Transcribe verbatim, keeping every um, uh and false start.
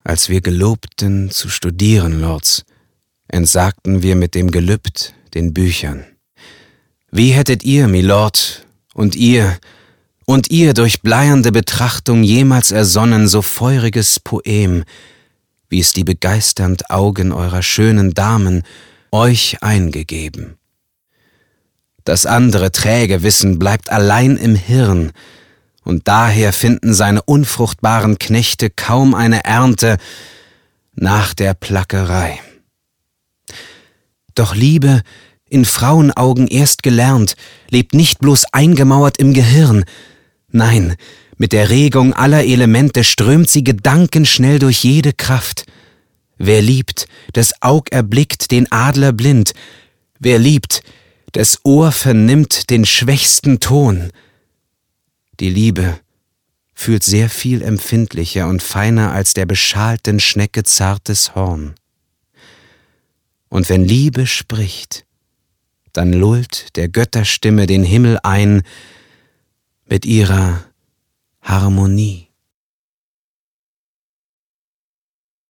Als wir gelobten zu studieren, Lords, entsagten wir mit dem Gelübd den Büchern. Wie hättet ihr, Milord, und ihr, und ihr durch bleiernde Betrachtung jemals ersonnen so feuriges Poem, wie es die begeisternd Augen eurer schönen Damen euch eingegeben? Das andere träge Wissen bleibt allein im Hirn, und daher finden seine unfruchtbaren Knechte kaum eine Ernte nach der Plackerei. Doch Liebe, in Frauenaugen erst gelernt, lebt nicht bloß eingemauert im Gehirn. Nein, mit der Regung aller Elemente strömt sie gedankenschnell durch jede Kraft. Wer liebt, des Aug erblickt den Adler blind. Wer liebt, des Ohr vernimmt den schwächsten Ton. Die Liebe fühlt sehr viel empfindlicher und feiner als der beschalten Schnecke zartes Horn. Und wenn Liebe spricht, dann lullt der Götterstimme den Himmel ein mit ihrer Harmonie.